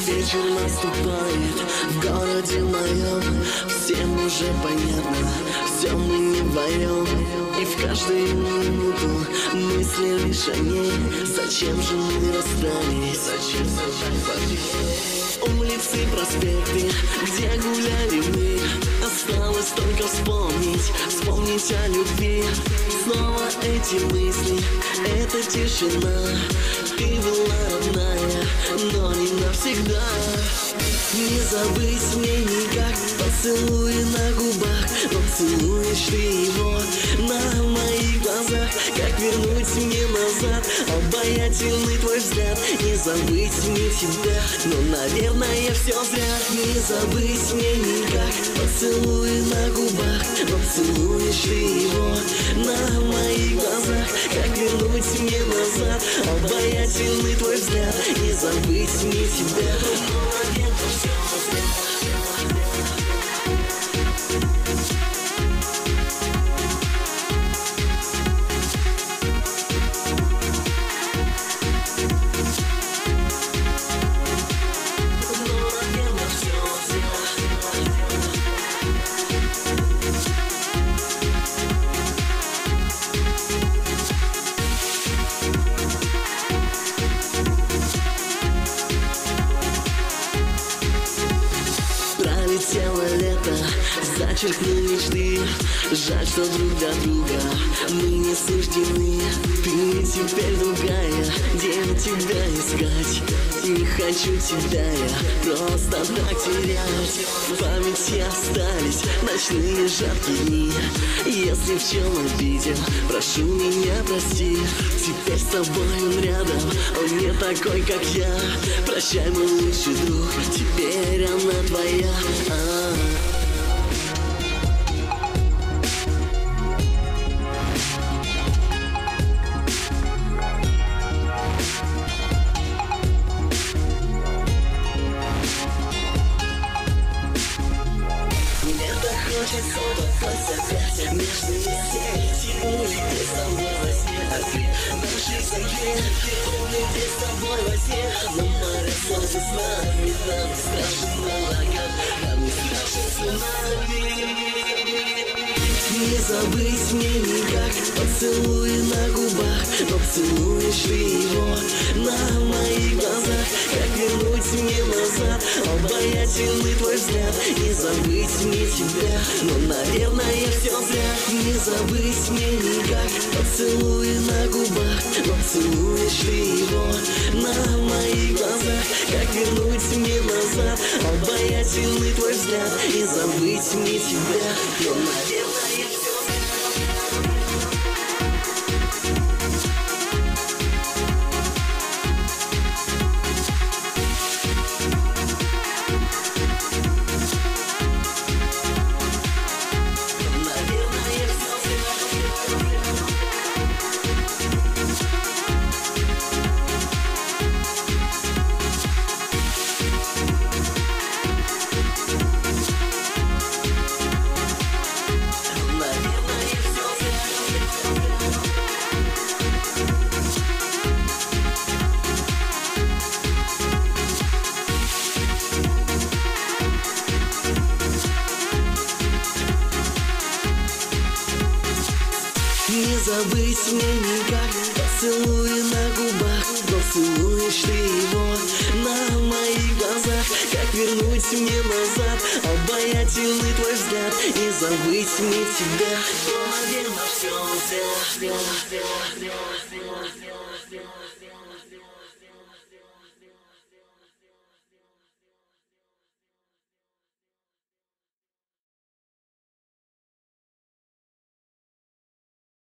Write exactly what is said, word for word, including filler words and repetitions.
вечер наступает в городе моем. Всем уже понятно, все мы не вдвоем. И в каждую минуту мысли лишь о ней. Зачем же мы расстались? Зачем улицы, проспекты, где гуляли мы. Осталось только вспомнить, вспомнить о любви. Снова эти мысли, эта тишина. Ты была родная, но не навсегда. Не забыть мне никак поцелуи на губах. Но целуешь ты его на моих глазах. Как вернуть мне назад обаятельный твой взгляд? Не забыть мне тебя, но, наверное, все зря. Не забыть мне никак поцелуи на губах. Но целуешь ты его на моих глазах. Как вернуть мне назад обаятельный твой взгляд? Не забыть мне тебя, но, наверное, все зря. Пролетело лето, зачеркнул мечты. Жаль, что друг для друга мы не суждены. Ты теперь другая, где тебя искать? Не хочу тебя я просто так терять. В памяти остались ночные жаркие дни. Если в чем обидел, прошу меня прости. Теперь с тобой он рядом, он не такой, как я. Прощай, мой лучший друг, теперь она твоя. А-а-а. Хочется попасть опять между ними. Улететь с тобой во сне, а ты нашей семье. Улететь с тобой во сне, на море солнце с нами. Нам не страшен ураган, нам не страшен цунами. Не забыть мне никак поцелуи на губах. Но целуешь ты его на моих глазах. Как вернуть мне назад обаятельный твой взгляд? Не забыть мне тебя, но, наверное, все зря. Не забыть мне никак поцелуи на губах. Но целуешь ты его на моих глазах. Как вернуть мне назад обаятельный твой взгляд? Не забыть мне тебя, но, наверное, все зря. Не забыть мне никак поцелуи на губах. Но целуешь ты его на моих глазах. Как вернуть мне назад обаятельный твой взгляд? Не забыть мне тебя, но, наверное, все зря.